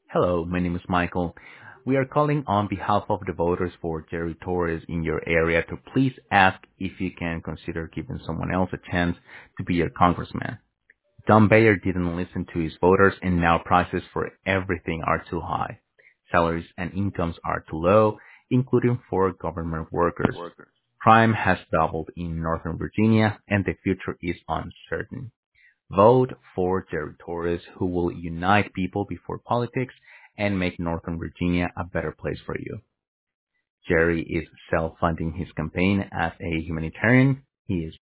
Hello, my name is Michael. We are calling on behalf of the voters for Jerry Torres in your area to please ask if you can consider giving someone else a chance to be your congressman. Don Bayer didn't listen to his voters and now prices for everything are too high. Salaries and incomes are too low, including for government workers. Crime has doubled in Northern Virginia and the future is uncertain. Vote for Jerry Torres, who will unite people before politics and make Northern Virginia a better place for you. Jerry is self-funding his campaign as a humanitarian. He is